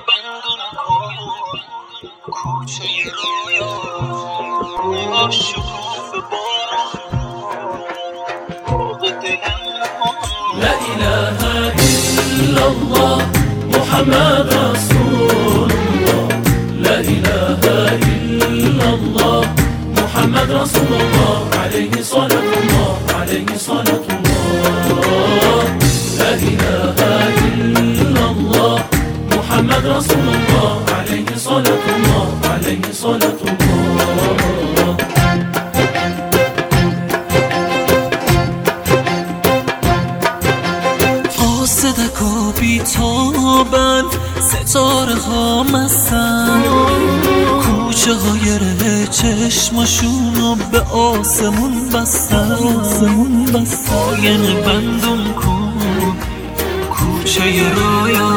بندون کن کوچه رویا شکوف بارون دلم. لا إله إلا الله محمد رسول الله. لا إله إلا الله محمد رسول الله. عليه صلاة الله عليه صلاة الله. لا إله إلا الله محمد رسول الله. عليه صلاة الله عليه صلاة الله. قاصدک و بیتابن ستاره ها مستن، کوچه های ره چشماشونو به آسمون بستن. آینه بندون کن کوچه رویا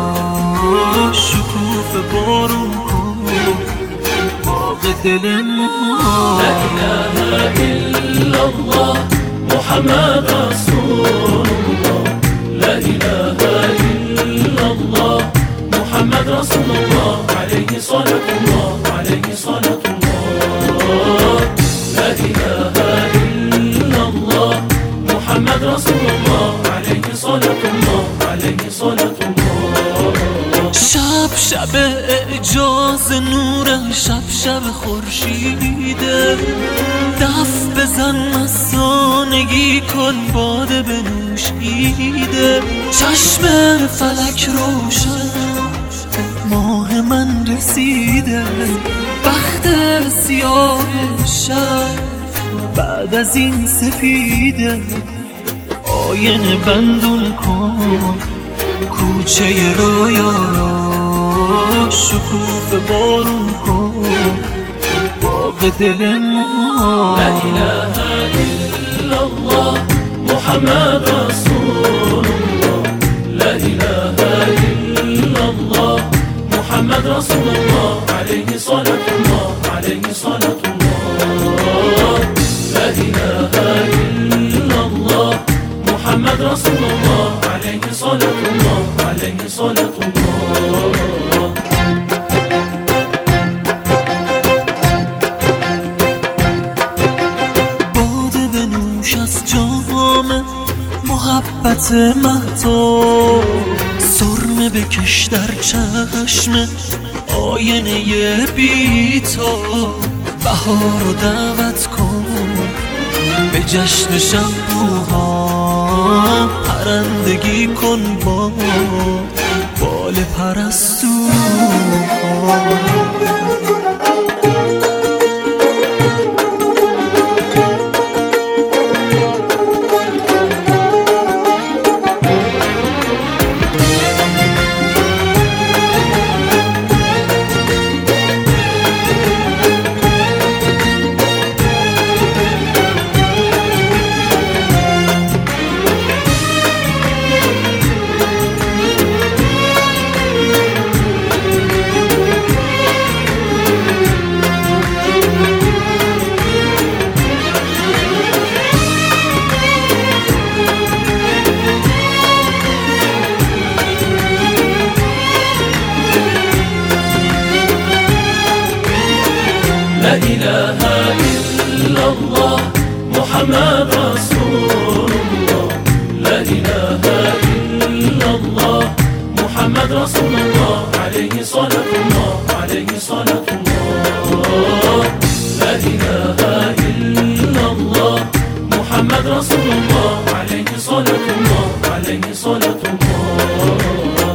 شکوف بارون کن باغ دل ما. لا إله إلا الله محمد رسول الله. لا إله إلا الله محمد رسول الله. عليه صلاة الله عليه صلاة الله. لا إله إلا الله محمد رسول الله. عليه صلاة الله عليه صلاة الله. شب اعجاز نور، شب خورشیده، دف بزن مستانگی کن باده بنوشیده. چشم فلک روشن ماه من رسیده، بخت سیاه شب بعد از این سفیده. آینه بندون کن کوچه رویا شکوف بارون کن باغ دل ما. لا إله إلا الله محمد رسول الله. لا إله إلا الله محمد رسول الله. عليه صلاة الله عليه صلاة الله. لا إله إلا الله محمد رسول الله. عليه صلاة الله عليه صلاة الله. باده بنوش از جام محبت مهتاب، سرمه بکش در چشم آینه بیتاب. بهار رو دعوت کن به جشن شبوها، پرندگی کن با بال پرستوها. لا إله إلا الله محمد رسول الله. لا إله إلا الله محمد رسول الله. عليه صلاة الله عليه صلاة الله. لا إله إلا الله محمد رسول الله. عليه صلاة الله عليه صلاة الله.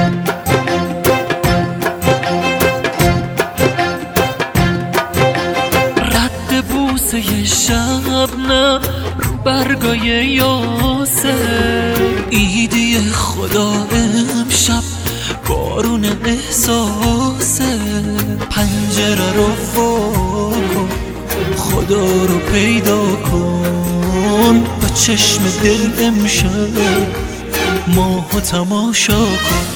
شبنم رو برگای یاسر، ایدی خدا امشب بارون احساسه. پنجره رو کن خدا رو پیدا کن، با چشم دل امشب ماهو تماشا کن.